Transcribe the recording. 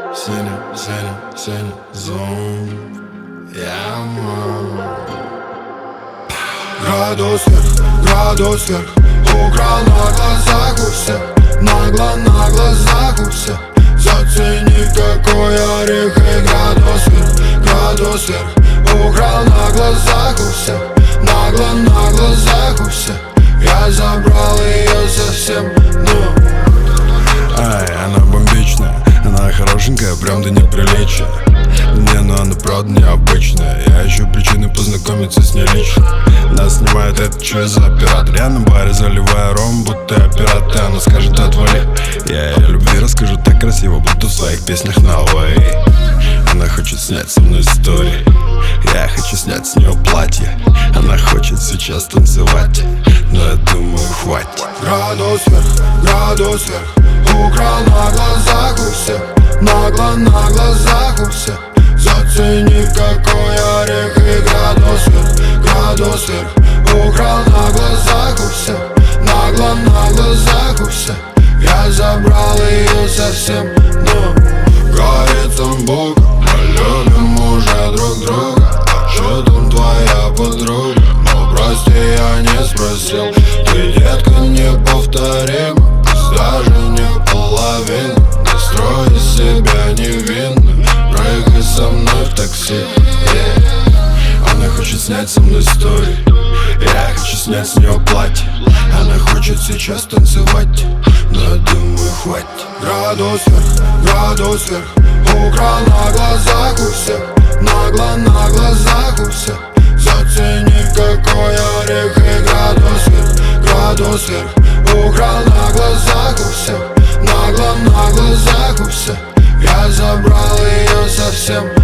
Сеня, зон. Градус вверх, украл на глазах у всех. Нагло на глазах у всех. Зацени, какой орех. И градус вверх, украл на глазах у всех. Нагло на глазах у всех. Я забрал ее совсем, она бомбичная, она хорошенькая, прям до неприличия. Не, ну она правда необычная. Я ищу причины познакомиться с ней лично. Нас снимает это что за оператор? Я на баре заливаю ром, будто оператор. Она скажет отвали. Я о любви расскажу так красиво, будто в своих песнях на way. Она хочет снять со мной истории. Я хочу снять с нее платье. Она хочет сейчас танцевать, но я думаю, хватит. Градус вверх, украл на глазах у всех. Нагло на глазах у всех. Зацени, какой орех. И градус вверх, украл на глазах у всех. Нагло на глазах у всех. Я забрал ее совсем, говорит там Бог, мы любим уже друг друга. А чё там твоя подруга? Ну прости, я не спросил. Ты, детка, неповторима. Пусть даже не половина. Не строй из себя невинную. Прыгай со мной в такси, Она хочет снять со мной историю. Я хочу снять с нее платье. Она хочет сейчас танцевать, но я думаю, хватит. Градус вверх, украл на глазах у всех. Нагло на глазах у всех. Зацени, какой орех. И градус вверх, украл на глазах у всех. Нагло на глазах у всех. Я забрал ее совсем.